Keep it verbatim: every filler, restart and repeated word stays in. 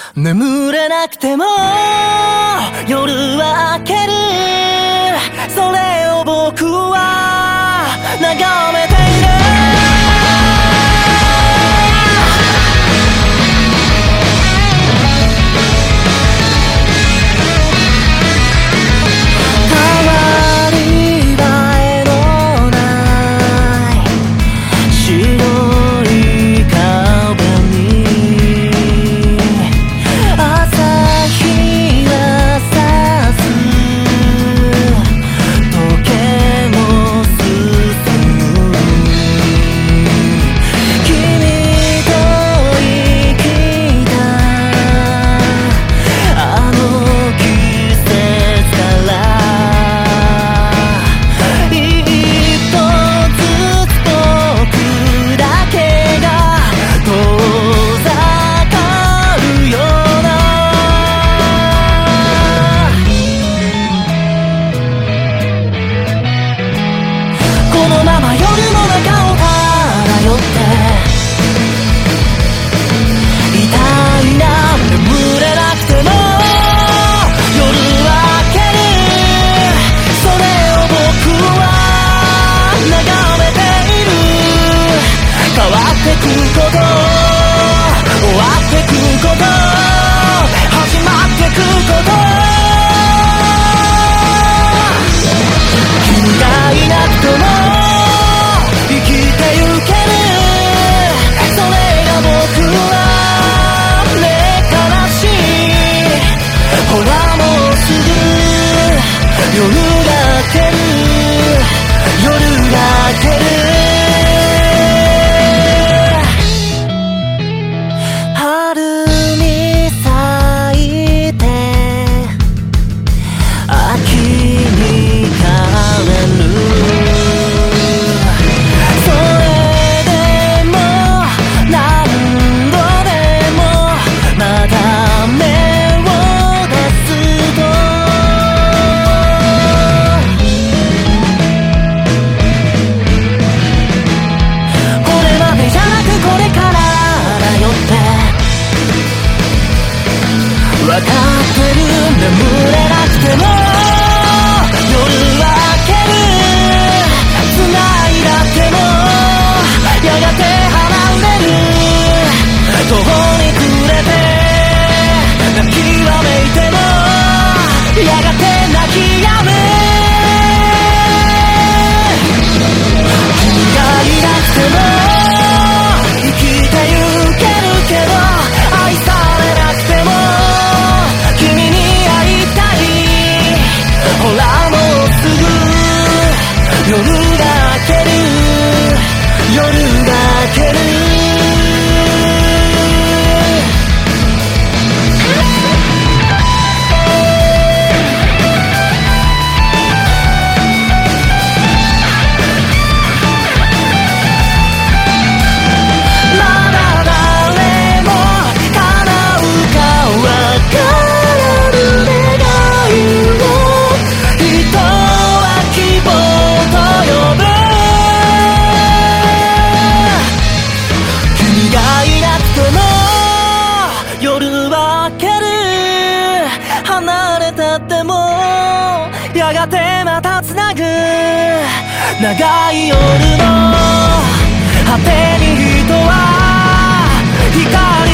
眠れなくても夜は明ける、それを僕は眺めている。変わり映えのない白い壁に朝日が差す、時計も進む。君と生きたあの季節から一歩ずつ僕だけが遠ざかるような、このまま夜の中を漂っていたいな。眠れなくても夜は明ける、それを僕は眺めている。変わってくこと、終わってくこと、始まってくこと、君がいなくても生きてゆける、それが僕はね、悲しい。ほらもうすぐ夜が明ける、夜が明ける。春に咲いて秋に枯れる、それでも何度でもまた芽を出すと、これまでじゃなくこれからだよって分かってる。眠れなくても夜は明ける、繋いだ手もやがて離れる。途方に暮れて泣きわめいてもやがて泣き止む。君がいなくても生きてゆけるけど、愛されなくても君に会いたい。ほらもうすぐ夜が明ける、夜が明ける。まだ誰も叶うかわからぬ願いを人は希望と呼ぶ。君がいなくても夜は明ける、離れたってもやがてまたつなぐ。長い夜の果てに人は光